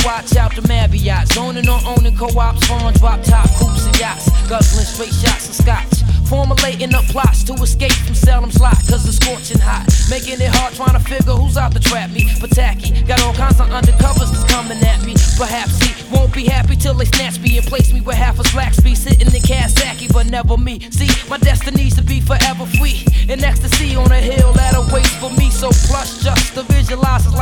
watch out the Marriott. Zoning or owning co-ops, foreign drop top coops and yachts. Guzzling straight shots of scotch. Formulating up plots to escape from Salem's lot, cause it's scorching hot. Making it hard trying to figure who's out to trap me. But tacky, got all kinds of undercovers that's coming at me. Perhaps he won't be happy till they snatch me and place me with half a slack speed. Sitting in Kawasaki, but never me. See, my destiny's to be forever free. In ecstasy on a hill that awaits for me. So plush just to visualize is like